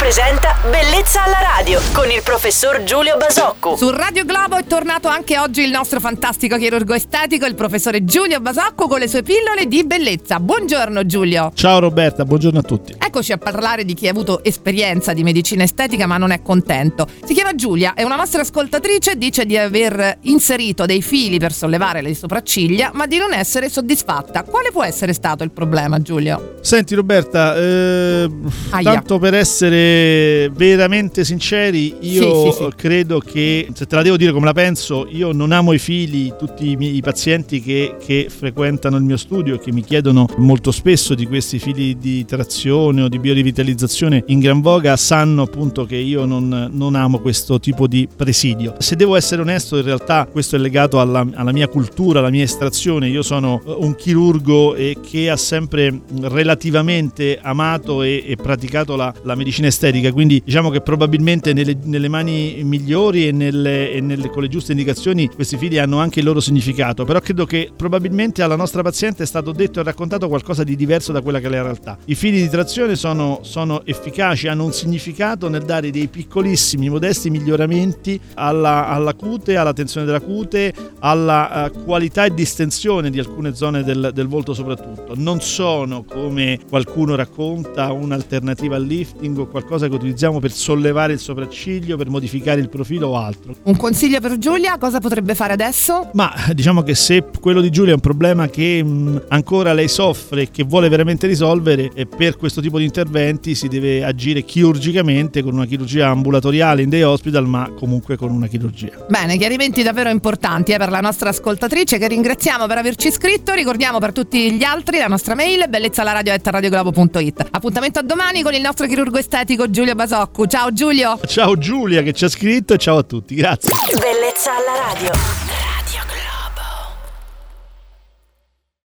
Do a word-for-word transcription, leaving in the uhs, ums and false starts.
presenta Bellezza alla radio con il professor Giulio Basocco. Su Radio Globo è tornato anche oggi il nostro fantastico chirurgo estetico, il professore Giulio Basocco, con le sue pillole di bellezza. Buongiorno Giulio. Ciao Roberta, buongiorno a tutti. Eccoci a parlare di chi ha avuto esperienza di medicina estetica ma non è contento. Si chiama Giulia, è una nostra ascoltatrice, dice di aver inserito dei fili per sollevare le sopracciglia ma di non essere soddisfatta. Quale può essere stato il problema, Giulio? Senti Roberta, eh, tanto per essere veramente sinceri, io sì, sì, sì. credo che, se te la devo dire come la penso, io non amo i fili. Tutti i miei pazienti che, che frequentano il mio studio e che mi chiedono molto spesso di questi fili di trazione o di biorivitalizzazione in gran voga sanno appunto che io non, non amo questo tipo di presidio. Se devo essere onesto, in realtà questo è legato alla, alla mia cultura, alla mia estrazione. Io sono un chirurgo e che ha sempre relativamente amato e, e praticato la, la medicina estetica, quindi diciamo che probabilmente nelle, nelle mani migliori e, nelle, e nelle, con le giuste indicazioni questi fili hanno anche il loro significato, però credo che probabilmente alla nostra paziente è stato detto e raccontato qualcosa di diverso da quella che è la realtà. I fili di trazione sono, sono efficaci, hanno un significato nel dare dei piccolissimi, modesti miglioramenti alla, alla cute, alla tensione della cute, alla uh, qualità e distensione di alcune zone del, del volto soprattutto. Non sono, come qualcuno racconta, un'alternativa al lifting o qualcosa che utilizziamo per sollevare il sopracciglio, per modificare il profilo o altro. Un consiglio per Giulia? Cosa potrebbe fare adesso? Ma diciamo che se quello di Giulia è un problema che mh, ancora lei soffre e che vuole veramente risolvere, e per questo tipo di interventi si deve agire chirurgicamente, con una chirurgia ambulatoriale in day hospital, ma comunque con una chirurgia. Bene, chiarimenti davvero importanti eh, per la nostra ascoltatrice, che ringraziamo per averci iscritto. Ricordiamo per tutti gli altri la nostra mail bellezzalaradio chiocciola radioglobo punto it. Appuntamento a domani con il nostro chirurgo estetico Giulio Basocco. Ciao Giulio. Ciao Giulia che ci ha scritto e ciao a tutti, grazie. Bellezza alla radio.